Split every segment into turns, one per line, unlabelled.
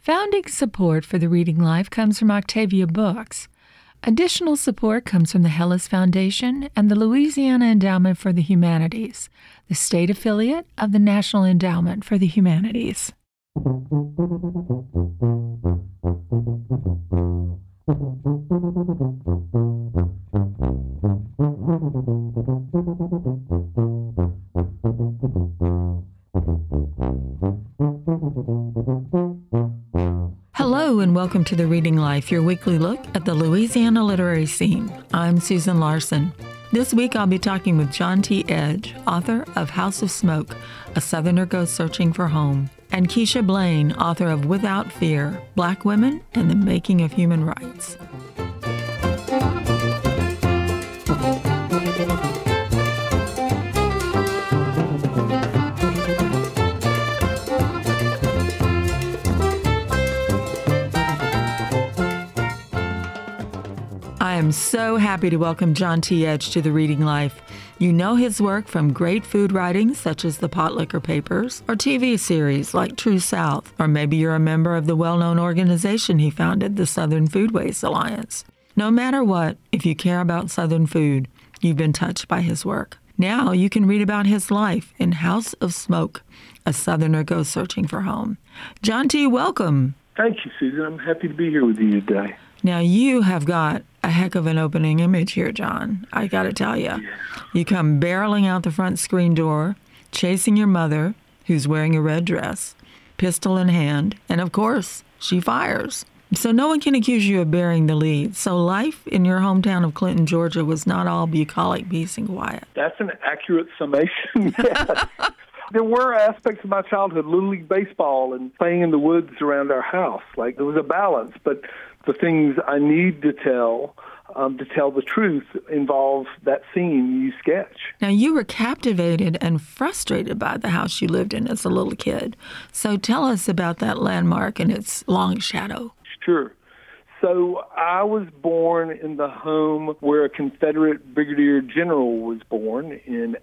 Founding support for the Reading Life comes from Octavia Books. Additional support comes from the Hellas Foundation and the Louisiana Endowment for the Humanities, the state affiliate of the National Endowment for the Humanities. Hello and welcome to The Reading Life, your weekly look at the Louisiana literary scene. I'm Susan Larson. This week I'll be talking with John T. Edge, author of House of Smoke, A Southerner Goes Searching for Home, and Keisha Blaine, author of Without Fear, Black Women and the Making of Human Rights. I am so happy to welcome John T. Edge to The Reading Life. You know his work from great food writings such as the Pot Liquor Papers, or TV series like True South, or maybe you're a member of the well-known organization he founded, the Southern Foodways Alliance. No matter what, if you care about Southern food, you've been touched by his work. Now you can read about his life in House of Smoke, A Southerner Goes Searching for Home. John T., welcome.
Thank you, Susan. I'm happy to be here with you today.
Now, you have got a heck of an opening image here, John. I got to tell you.
Yeah.
You come barreling out the front screen door, chasing your mother, who's wearing a red dress, pistol in hand, and of course, she fires. So no one can accuse you of bearing the lead. So life in your hometown of Clinton, Georgia was not all bucolic peace and quiet.
That's an accurate summation, yes. There were aspects of my childhood, Little League baseball and playing in the woods around our house. Like, there was a balance, but the things I need to tell the truth involve that scene you sketch.
Now, you were captivated and frustrated by the house you lived in as a little kid. So tell us about that landmark and its long shadow.
Sure. So I was born in the home where a Confederate brigadier general was born in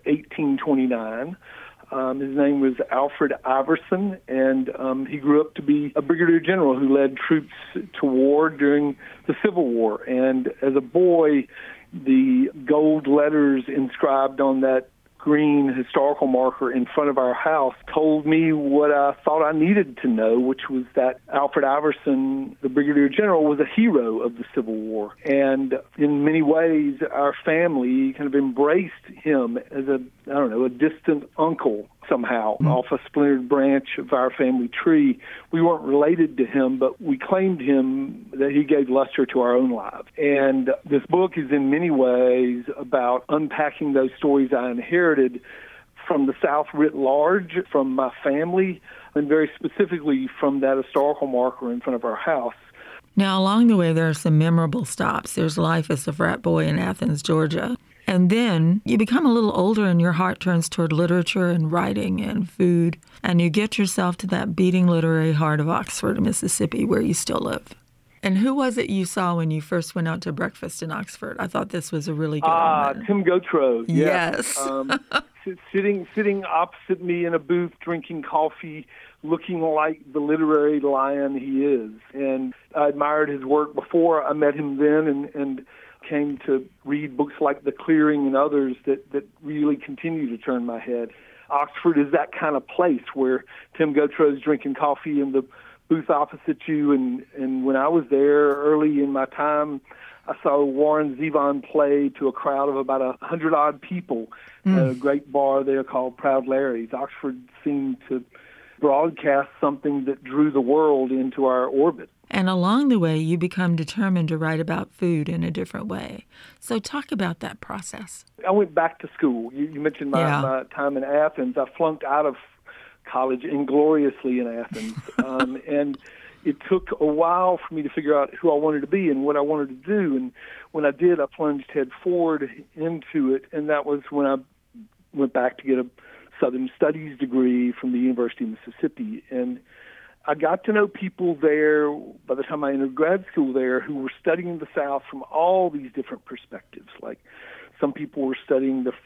1829. His name was Alfred Iverson, and he grew up to be a brigadier general who led troops to war during the Civil War. And as a boy, the gold letters inscribed on that green historical marker in front of our house told me what I thought I needed to know, which was that Alfred Iverson, the brigadier general, was a hero of the Civil War. And in many ways, our family kind of embraced him as a distant uncle somehow, off a splintered branch of our family tree. We weren't related to him, but we claimed him, that he gave luster to our own lives. And this book is in many ways about unpacking those stories I inherited from the South writ large, from my family, and very specifically from that historical marker in front of our house.
Now, along the way, there are some memorable stops. There's life as a frat boy in Athens, Georgia. And then you become a little older and your heart turns toward literature and writing and food, and you get yourself to that beating literary heart of Oxford, Mississippi, where you still live. And who was it you saw when you first went out to breakfast in Oxford? I thought this was a really good one.
Tim Gautreaux.
Yes.
Sitting opposite me in a booth, drinking coffee, looking like the literary lion he is. And I admired his work before I met him then, and came to read books like The Clearing and others that really continue to turn my head. Oxford is that kind of place where Tim Gautreaux is drinking coffee in the booth opposite you. And when I was there early in my time, I saw Warren Zevon play to a crowd of about 100-odd people at a great bar there called Proud Larry's. Oxford seemed to broadcast something that drew the world into our orbit.
And along the way, you become determined to write about food in a different way. So talk about that process.
I went back to school. You mentioned my time in Athens. I flunked out of college ingloriously in Athens. And it took a while for me to figure out who I wanted to be and what I wanted to do. And when I did, I plunged head forward into it. And that was when I went back to get a Southern Studies degree from the University of Mississippi. And I got to know people there by the time I entered grad school there who were studying the South from all these different perspectives. Like, some people were studying the front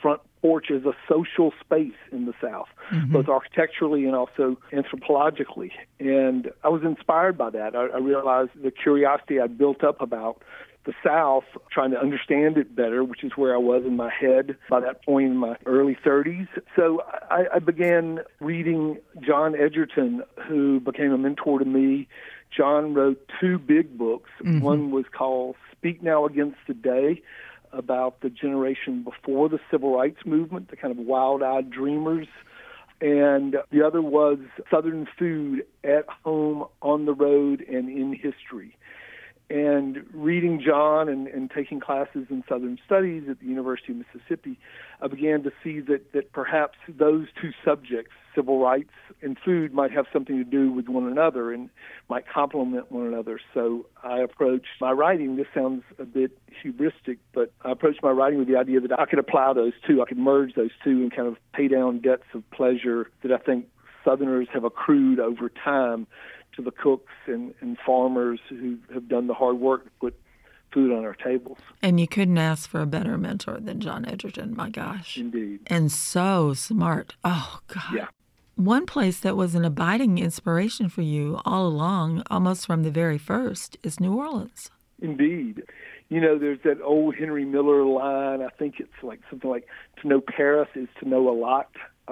porch as a social space in the South, both architecturally and also anthropologically. And I was inspired by that. I realized the curiosity I'd built up about the South, trying to understand it better, which is where I was in my head by that point in my early 30s. So I began reading John Edgerton, who became a mentor to me. John wrote two big books. One was called Speak Now Against the Day, about the generation before the Civil Rights Movement, the kind of wild-eyed dreamers. And the other was Southern Food at Home, on the Road, and in History. And reading John and taking classes in Southern Studies at the University of Mississippi, I began to see that perhaps those two subjects, civil rights and food, might have something to do with one another and might complement one another. So I approached my writing. This sounds a bit hubristic, but I approached my writing with the idea that I could apply those two. I could merge those two and kind of pay down debts of pleasure that I think Southerners have accrued over time to the cooks and farmers who have done the hard work to put food on our tables.
And you couldn't ask for a better mentor than John Edgerton, my gosh.
Indeed.
And so smart. Oh, God.
Yeah.
One place that was an abiding inspiration for you all along, almost from the very first, is New Orleans.
Indeed. You know, there's that old Henry Miller line. I think it's like something like, to know Paris is to know a lot.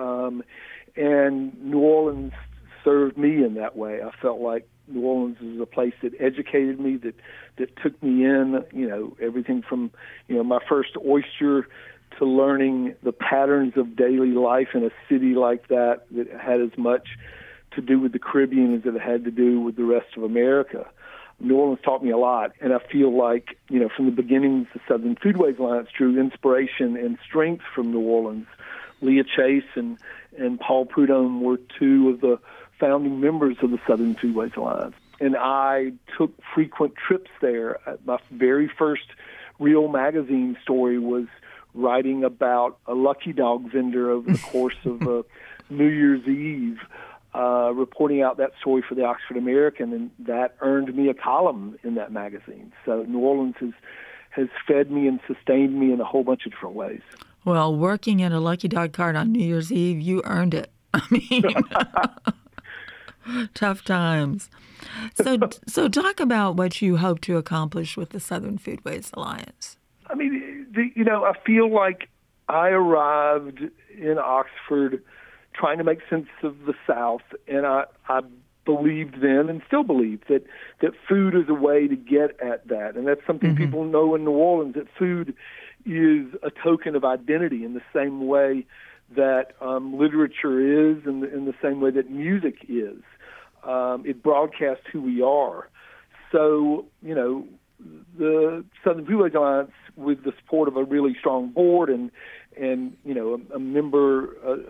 And New Orleans served me in that way. I felt like New Orleans was a place that educated me, that took me in, you know, everything from, you know, my first oyster to learning the patterns of daily life in a city like that had as much to do with the Caribbean as it had to do with the rest of America. New Orleans taught me a lot, and I feel like, you know, from the beginnings, the Southern Foodways Alliance drew inspiration and strength from New Orleans. Leah Chase and Paul Prudhomme were two of the founding members of the Southern Foodways Alliance. And I took frequent trips there. My very first real magazine story was writing about a Lucky Dog vendor over the course of New Year's Eve, reporting out that story for the Oxford American, and that earned me a column in that magazine. So New Orleans has fed me and sustained me in a whole bunch of different ways.
Well, working at a Lucky Dog cart on New Year's Eve, you earned it. I mean, tough times. So talk about what you hope to accomplish with the Southern Foodways Alliance.
I mean, you know, I feel like I arrived in Oxford trying to make sense of the South, and I believed then and still believe that food is a way to get at that. And that's something people know in New Orleans, that food is a token of identity in the same way that literature is, in the same way that music is. It broadcasts who we are. So, you know, the Southern Foodways Alliance, with the support of a really strong board and you know, a member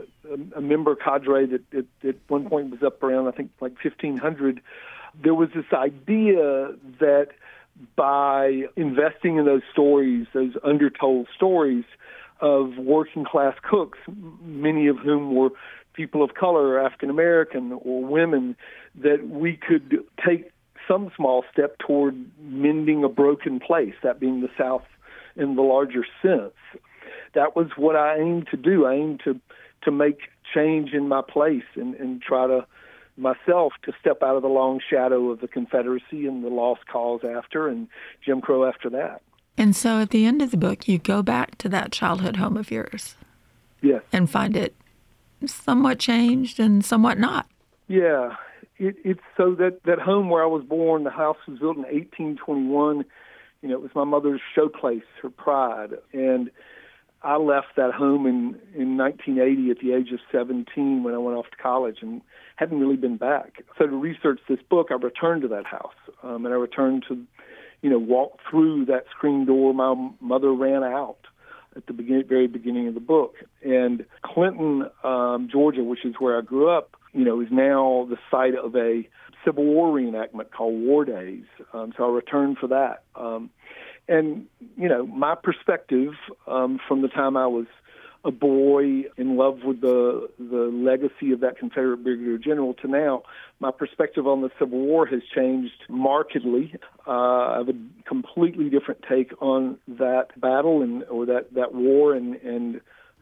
cadre that at one point was up around, I think, like 1,500, there was this idea that by investing in those stories, those undertold stories of working class cooks, many of whom were people of color, African American, or women, that we could take some small step toward mending a broken place, that being the South in the larger sense. That was what I aimed to do. I aimed to make change in my place and try to myself to step out of the long shadow of the Confederacy and the lost cause after, and Jim Crow after that. And
so at the end of the book, you go back to that childhood home of yours.
Yes.
And find it somewhat changed and somewhat not.
Yeah. It's so that home where I was born, the house was built in 1821. You know, it was my mother's showplace, her pride. And I left that home in 1980 at the age of 17 when I went off to college and hadn't really been back. So to research this book, I returned to that house. And I returned to, you know, walk through that screen door my mother ran out at the very beginning of the book. And Clinton, Georgia, which is where I grew up, you know, is now the site of a Civil War reenactment called War Days. So I returned for that. And, you know, my perspective from the time I was a boy in love with the legacy of that Confederate Brigadier General to now, my perspective on the Civil War has changed markedly. I have a completely different take on that battle or that war and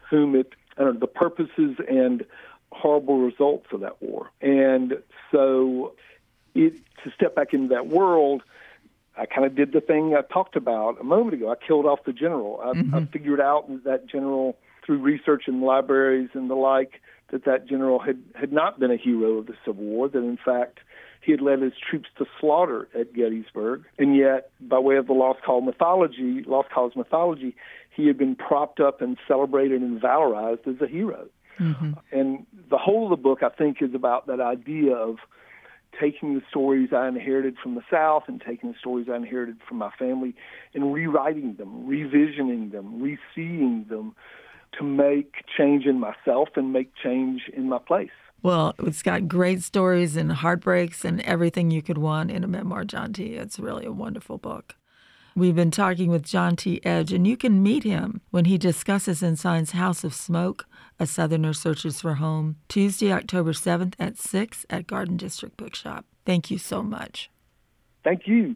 whom the purposes and horrible results of that war. And so to step back into that world, I kind of did the thing I talked about a moment ago. I killed off the general. I figured out that general, through research in libraries and the like, that general had not been a hero of the Civil War, that in fact he had led his troops to slaughter at Gettysburg. And yet, by way of the Lost Cause mythology, he had been propped up and celebrated and valorized as a hero. Mm-hmm. And the whole of the book, I think, is about that idea of taking the stories I inherited from the South and taking the stories I inherited from my family and rewriting them, revisioning them, re-seeing them to make change in myself and make change in my place.
Well, it's got great stories and heartbreaks and everything you could want in a memoir, John T. It's really a wonderful book. We've been talking with John T. Edge, and you can meet him when he discusses and signs House of Smoke, A Southerner Searches for Home, Tuesday, October 7th at 6 at Garden District Bookshop. Thank you so much.
Thank you.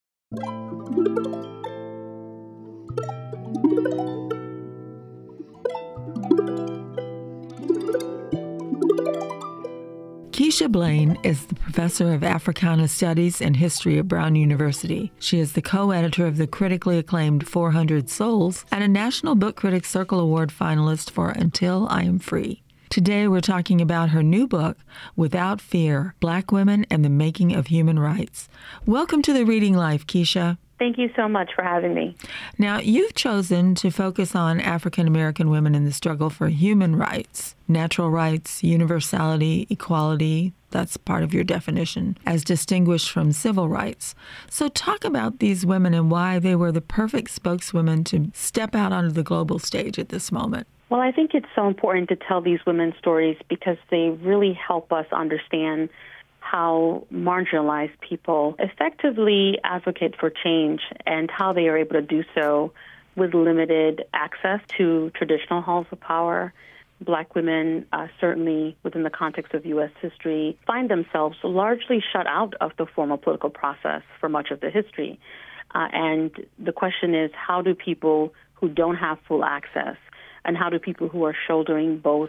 Keisha Blain is the professor of Africana Studies and History at Brown University. She is the co-editor of the critically acclaimed 400 Souls and a National Book Critics Circle Award finalist for Until I Am Free. Today we're talking about her new book, Without Fear, Black Women and the Making of Human Rights. Welcome to the Reading Life, Keisha.
Thank you so much for having me.
Now, you've chosen to focus on African American women in the struggle for human rights, natural rights, universality, equality. That's part of your definition, as distinguished from civil rights. So talk about these women and why they were the perfect spokeswomen to step out onto the global stage at this moment.
Well, I think it's so important to tell these women's stories because they really help us understand how marginalized people effectively advocate for change and how they are able to do so with limited access to traditional halls of power. Black women, certainly within the context of U.S. history, find themselves largely shut out of the formal political process for much of the history. And the question is, how do people who don't have full access, and how do people who are shouldering both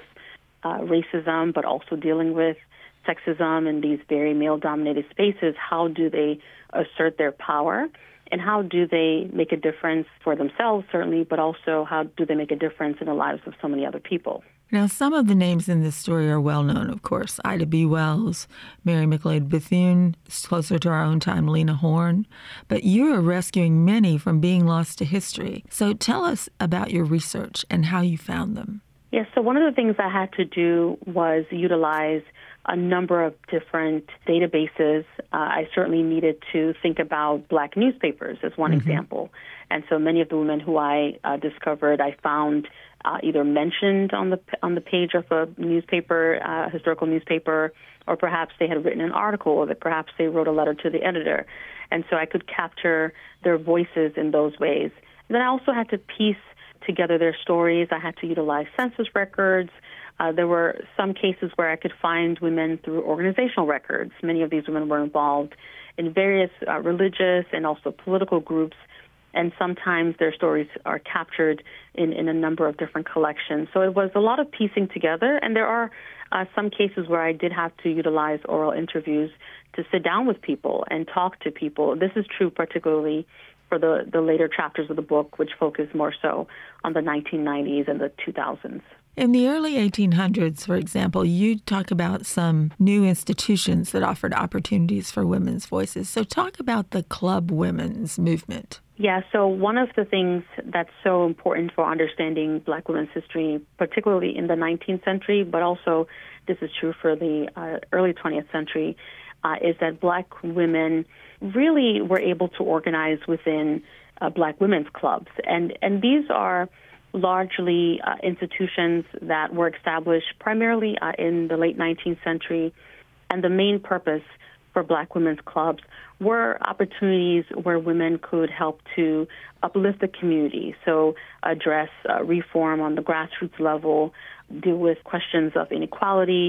racism but also dealing with sexism in these very male-dominated spaces, how do they assert their power? And how do they make a difference for themselves, certainly, but also how do they make a difference in the lives of so many other people?
Now, some of the names in this story are well known, of course. Ida B. Wells, Mary McLeod Bethune, closer to our own time, Lena Horne. But you are rescuing many from being lost to history. So tell us about your research and how you found them.
Yes, so one of the things I had to do was utilize a number of different databases. I certainly needed to think about Black newspapers as one example. And so many of the women who I discovered, I found either mentioned on the page of a newspaper, historical newspaper, or perhaps they had written an article, or that perhaps they wrote a letter to the editor. And so I could capture their voices in those ways. And then I also had to piece together their stories. I had to utilize census records. There were some cases where I could find women through organizational records. Many of these women were involved in various religious and also political groups, and sometimes their stories are captured in a number of different collections. So it was a lot of piecing together, and there are some cases where I did have to utilize oral interviews to sit down with people and talk to people. This is true particularly for the later chapters of the book, which focus more so on the 1990s and the 2000s.
In the early 1800s, for example, you talk about some new institutions that offered opportunities for women's voices. So talk about the Club Women's movement.
Yeah, so one of the things that's so important for understanding Black women's history, particularly in the 19th century, but also this is true for the early 20th century, is that Black women really were able to organize within Black women's clubs. And these are largely institutions that were established primarily in the late 19th century. And the main purpose for Black women's clubs were opportunities where women could help to uplift the community, so address reform on the grassroots level, deal with questions of inequality,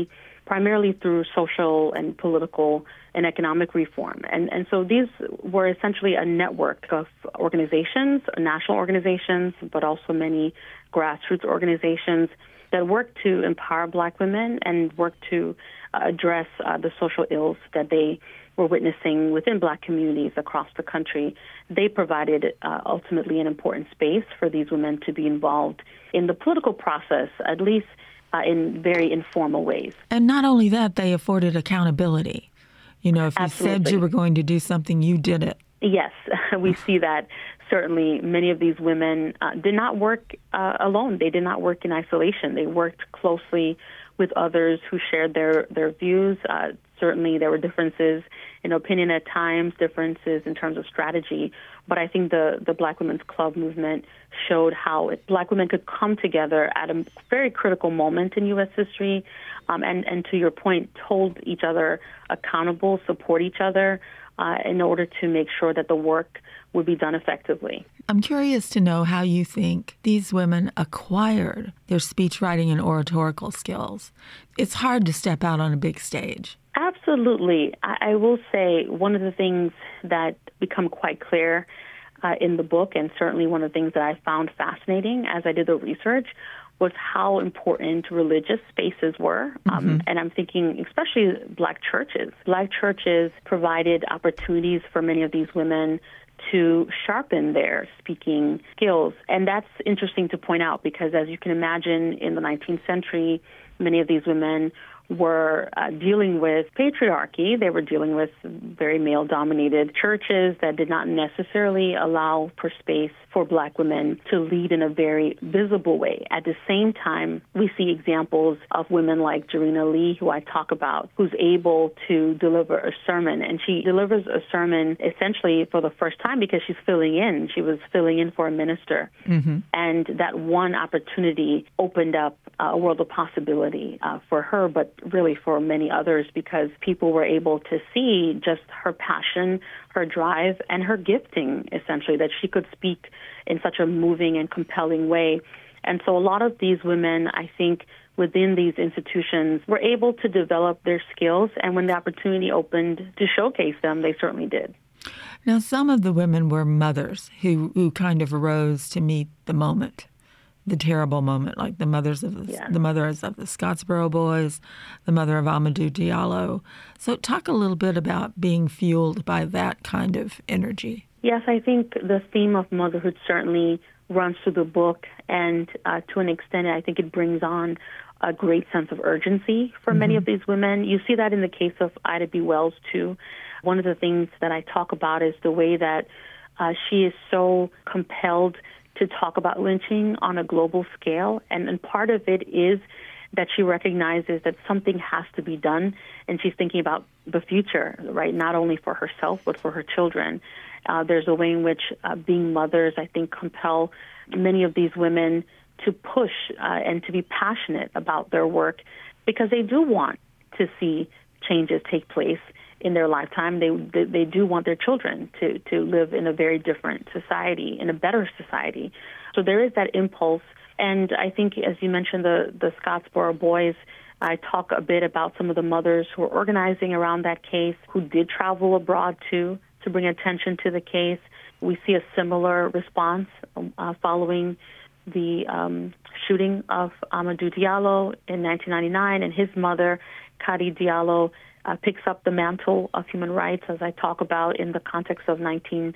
primarily through social and political and economic reform. And so these were essentially a network of organizations, national organizations, but also many grassroots organizations that work to empower Black women and work to address the social ills that they were witnessing within Black communities across the country. They provided ultimately an important space for these women to be involved in the political process, at least in very informal ways.
And not only that, they afforded accountability. You know, if you said you were going to do something, you did it.
Yes, we see that. Certainly, many of these women did not work alone. They did not work in isolation. They worked closely with others who shared their views. Certainly, there were differences in opinion at times, differences in terms of strategy. But I think the Black Women's Club movement showed how Black women could come together at a very critical moment in U.S. history, and to your point, hold each other accountable, support each other in order to make sure that the work would be done effectively.
I'm curious to know how you think these women acquired their speech writing and oratorical skills. It's hard to step out on a big stage.
Absolutely. I will say one of the things that become quite clear in the book, and certainly one of the things that I found fascinating as I did the research, was how important religious spaces were. And I'm thinking especially Black churches. Black churches provided opportunities for many of these women to sharpen their speaking skills. And that's interesting to point out because, as you can imagine, in the 19th century, many of these women were dealing with patriarchy. They were dealing with very male-dominated churches that did not necessarily allow for space for Black women to lead in a very visible way. At the same time, we see examples of women like Jarena Lee, who I talk about, who's able to deliver a sermon. And she delivers a sermon essentially for the first time because she's filling in. She was filling in for a minister. And that one opportunity opened up a world of possibility for her, but really for many others, because people were able to see just her passion, her drive, and her gifting, essentially, that she could speak in such a moving and compelling way. And so a lot of these women, I think, within these institutions were able to develop their skills, and when the opportunity opened to showcase them, they certainly did.
Now, some of the women were mothers who kind of arose to meet the moment, the terrible moment, like the mothers of the mothers of the Scottsboro Boys, the mother of Amadou Diallo. So talk a little bit about being fueled by that kind of energy.
Yes, I think the theme of motherhood certainly runs through the book, and to an extent, I think it brings on a great sense of urgency for many of these women. You see that in the case of Ida B. Wells, too. One of the things that I talk about is the way that she is so compelled to talk about lynching on a global scale. And part of it is that she recognizes that something has to be done, and she's thinking about the future, right, not only for herself, but for her children. There's a way in which being mothers, I think, compel many of these women to push and to be passionate about their work because they do want to see changes take place in their lifetime. They do want their children to live in a very different society, in a better society. So there is that impulse. And I think, as you mentioned, the Scottsboro Boys, I talk a bit about some of the mothers who are organizing around that case, who did travel abroad to bring attention to the case. We see a similar response following the shooting of Amadou Diallo in 1999, and his mother, Kadi Diallo, picks up the mantle of human rights, as I talk about in the context of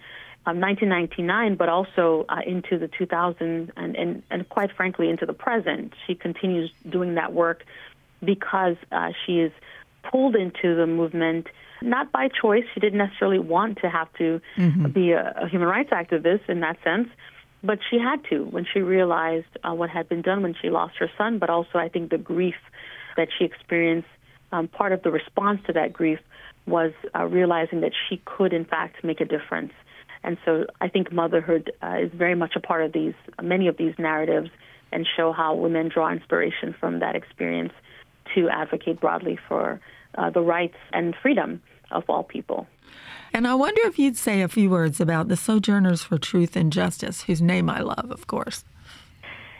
1999, but also into the 2000s and quite frankly into the present. She continues doing that work because she is pulled into the movement, not by choice. She didn't necessarily want to have to be a human rights activist in that sense, but she had to when she realized what had been done when she lost her son, but also I think the grief that she experienced. Part of the response to that grief was realizing that she could, in fact, make a difference. And so I think motherhood is very much a part of many of these narratives, and show how women draw inspiration from that experience to advocate broadly for the rights and freedom of all people.
And I wonder if you'd say a few words about the Sojourners for Truth and Justice, whose name I love, of course.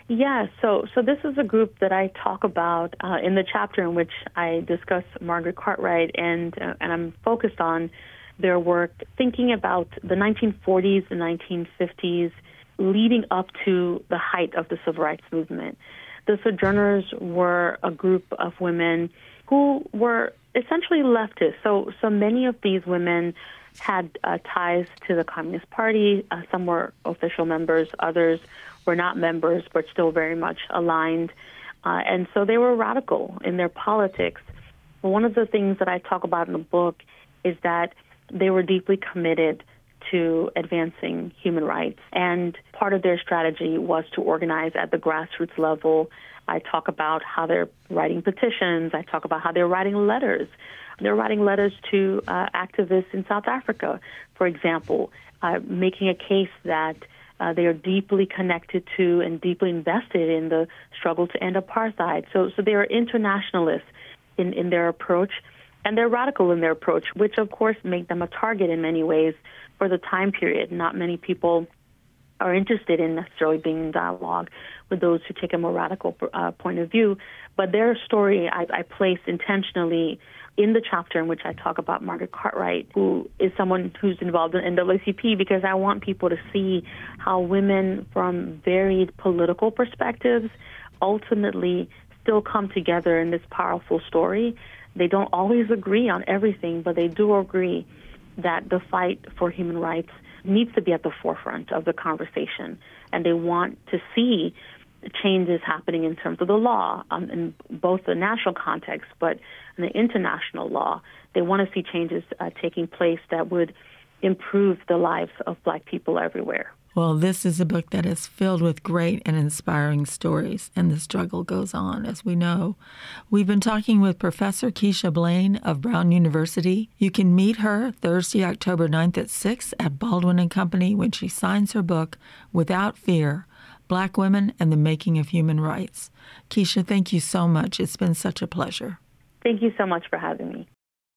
Yeah, so this is a group that I talk about in the chapter in which I discuss Margaret Cartwright, and I'm focused on their work thinking about the 1940s and 1950s leading up to the height of the civil rights movement. The Sojourners were a group of women who were essentially leftist. So many of these women had ties to the Communist Party. Some were official members, others were not members, but still very much aligned. And so they were radical in their politics. One of the things that I talk about in the book is that they were deeply committed to advancing human rights. And part of their strategy was to organize at the grassroots level. I talk about how they're writing petitions. I talk about how they're writing letters. They're writing letters to activists in South Africa, for example, making a case that they are deeply connected to and deeply invested in the struggle to end apartheid. So they are internationalists in their approach, and they're radical in their approach, which of course make them a target in many ways for the time period. Not many people are interested in necessarily being in dialogue with those who take a more radical point of view. But their story I place intentionally in the chapter in which I talk about Margaret Cartwright, who is someone who's involved in NAACP, because I want people to see how women from varied political perspectives ultimately still come together in this powerful story. They don't always agree on everything, but they do agree that the fight for human rights needs to be at the forefront of the conversation. And they want to see changes happening in terms of the law, in both the national context, but in the international law. They want to see changes taking place that would improve the lives of Black people everywhere.
Well, this is a book that is filled with great and inspiring stories, and the struggle goes on, as we know. We've been talking with Professor Keisha Blain of Brown University. You can meet her Thursday, October 9th at 6 at Baldwin & Company when she signs her book, Without Fear, Black Women and the Making of Human Rights. Keisha, thank you so much. It's been such a pleasure.
Thank you so much for having me.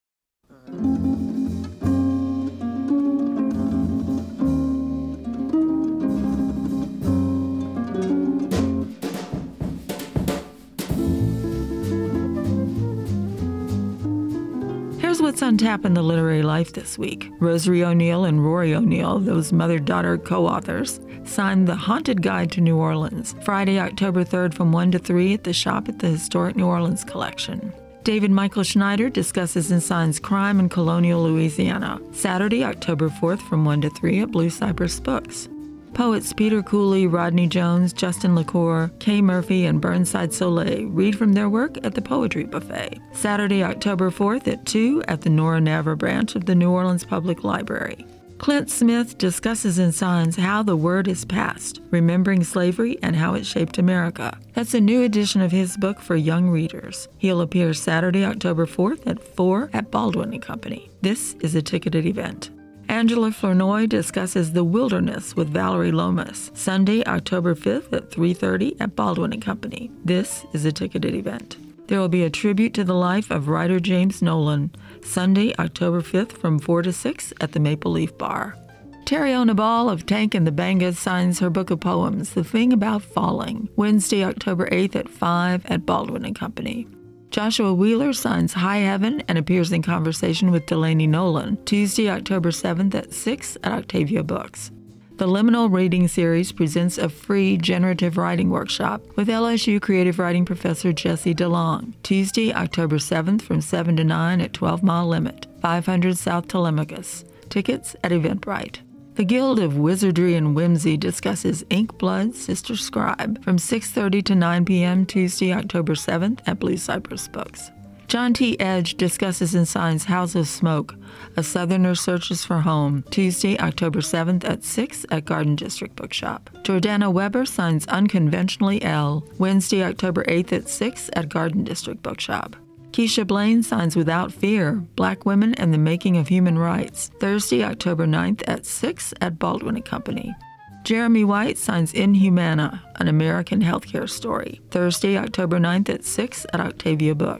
Here's what's on tap in the literary life this week. Rosarie O'Neal and Rory O'Neal, those mother-daughter co-authors, signed The Haunted Guide to New Orleans, Friday, October 3rd from 1 to 3 at the shop at the Historic New Orleans Collection. David Michael Schneider discusses and signs Crime in Colonial Louisiana, Saturday, October 4th from 1 to 3 at Blue Cypress Books. Poets Peter Cooley, Rodney Jones, Justin LaCour, Kay Murphy, and Burnside Soleil read from their work at the Poetry Buffet, Saturday, October 4th at 2 at the Nora Navra branch of the New Orleans Public Library. Clint Smith discusses and signs How the Word is Passed, Remembering Slavery and How It Shaped America. That's a new edition of his book for young readers. He'll appear Saturday, October 4th at 4 at Baldwin & Company. This is a ticketed event. Angela Flournoy discusses The Wilderness with Valerie Lomas, Sunday, October 5th at 3:30 at Baldwin & Company. This is a ticketed event. There will be a tribute to the life of writer James Nolan, Sunday, October 5th from 4 to 6 at the Maple Leaf Bar. Tariona Ball of Tank and the Bangas signs her book of poems, The Thing About Falling, Wednesday, October 8th at 5 at Baldwin & Company. Joshua Wheeler signs High Heaven and appears in conversation with Delaney Nolan, Tuesday, October 7th at 6 at Octavia Books. The Liminal Reading Series presents a free generative writing workshop with LSU creative writing professor Jesse DeLong, Tuesday, October 7th from 7 to 9 at 12 Mile Limit, 500 South Telemachus. Tickets at Eventbrite. The Guild of Wizardry and Whimsy discusses Ink Blood, Sister Scribe from 6:30 to 9 p.m. Tuesday, October 7th at Blue Cypress Books. John T. Edge discusses and signs House of Smoke, A Southerner Searches for Home, Tuesday, October 7th at 6 at Garden District Bookshop. Jordana Weber signs Unconventionally Elle, Wednesday, October 8th at 6 at Garden District Bookshop. Keisha Blain signs Without Fear, Black Women and the Making of Human Rights, Thursday, October 9th at 6 at Baldwin & Company. Jeremy White signs Inhumana, An American Healthcare Story, Thursday, October 9th at 6 at Octavia Books.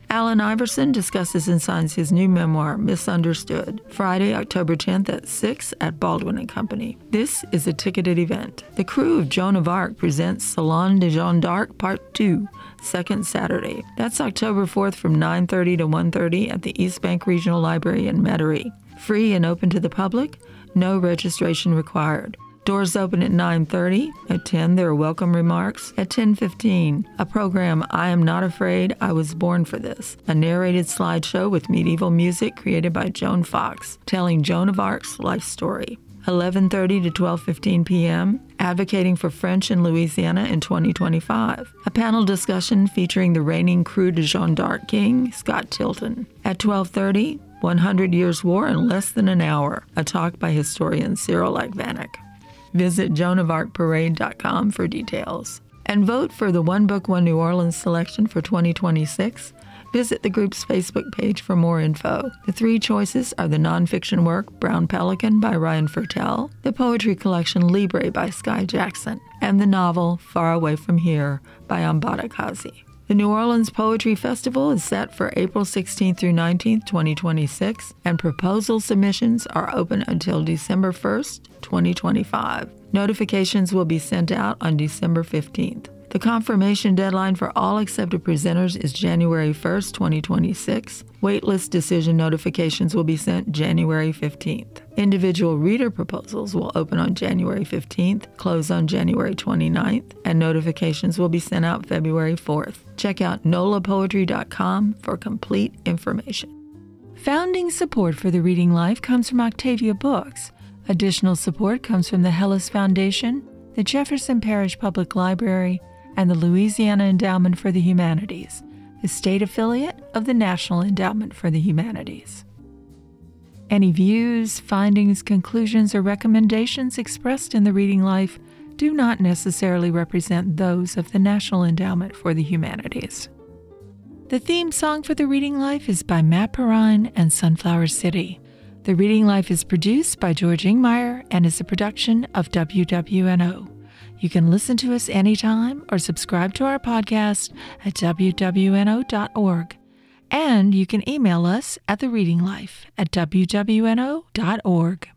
Allen Iverson discusses and signs his new memoir, Misunderstood, Friday, October 10th at 6 at Baldwin & Company. This is a ticketed event. The crew of Joan of Arc presents Salon de Jeanne d'Arc Part 2, second Saturday. That's October 4th from 9:30 to 1:30 at the East Bank Regional Library in Metairie. Free and open to the public, no registration required. Doors open at 9:30. At 10, there are welcome remarks. At 10:15, a program, I Am Not Afraid, I Was Born for This, a narrated slideshow with medieval music created by Joan Fox, telling Joan of Arc's life story. 11:30 to 12:15 p.m., Advocating for French in Louisiana in 2025, a panel discussion featuring the reigning Croix de Jeanne d'Arc King, Scott Tilton. At 12:30, 100 Years War in Less Than an Hour, a talk by historian Cyril Lagvanek. Visit joanafarcparade.com for details. And vote for the One Book, One New Orleans selection for 2026. Visit the group's Facebook page for more info. The three choices are the nonfiction work Brown Pelican by Ryan Fertel, the poetry collection Libre by Sky Jackson, and the novel Far Away From Here by Ambata Kazi. The New Orleans Poetry Festival is set for April 16th through 19th, 2026, and proposal submissions are open until December 1st, 2025. Notifications will be sent out on December 15th. The confirmation deadline for all accepted presenters is January 1st, 2026. Waitlist decision notifications will be sent January 15th. Individual reader proposals will open on January 15th, close on January 29th, and notifications will be sent out February 4th. Check out nolapoetry.com for complete information. Founding support for the Reading Life comes from Octavia Books. Additional support comes from the Hellis Foundation, the Jefferson Parish Public Library, and the Louisiana Endowment for the Humanities, the state affiliate of the National Endowment for the Humanities. Any views, findings, conclusions, or recommendations expressed in the Reading Life do not necessarily represent those of the National Endowment for the Humanities. The theme song for the Reading Life is by Matt Perrine and Sunflower City. The Reading Life is produced by George Ingmeyer and is a production of WWNO. You can listen to us anytime or subscribe to our podcast at wwno.org. And you can email us at thereadinglife@wwno.org.